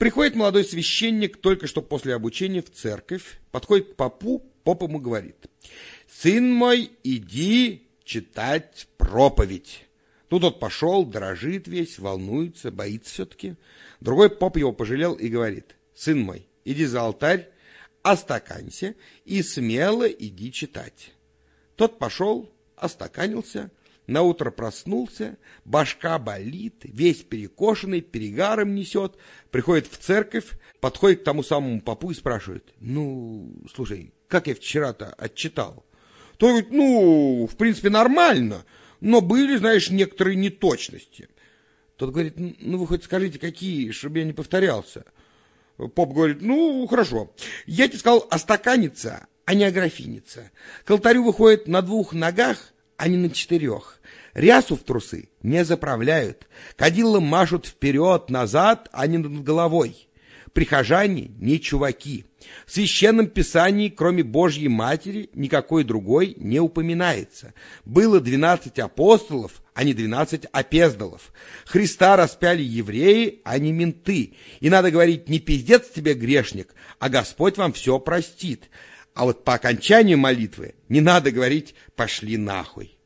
Приходит молодой священник, только что после обучения, в церковь, подходит к попу, поп ему говорит: «Сын мой, иди читать проповедь». Ну, тот пошел, дрожит весь, волнуется, боится все-таки. Другой поп его пожалел и говорит: «Сын мой, иди за алтарь, остаканься и смело иди читать». Тот пошел, остаканился, наутро проснулся, башка болит, весь перекошенный, перегаром несет, приходит в церковь, подходит к тому самому попу и спрашивает: «Ну, слушай, как я вчера-то отчитал?» Тот говорит: «Ну, в принципе, нормально, но были, знаешь, некоторые неточности». Тот говорит: «Ну, вы хоть скажите, какие, чтобы я не повторялся». Поп говорит: «Ну, хорошо, я тебе сказал остаканиться, а не ографиниться. К алтарю выходит на 2 ногах, а не на 4. Рясу в трусы не заправляют, кадилом машут вперед-назад, а не над головой. Прихожане не чуваки. В священном писании, кроме Божьей Матери, никакой другой не упоминается. Было 12 апостолов, а не 12 опездалов. Христа распяли евреи, а не менты. И надо говорить: не пиздец тебе, грешник, а Господь вам все простит. А вот по окончанию молитвы не надо говорить: пошли нахуй».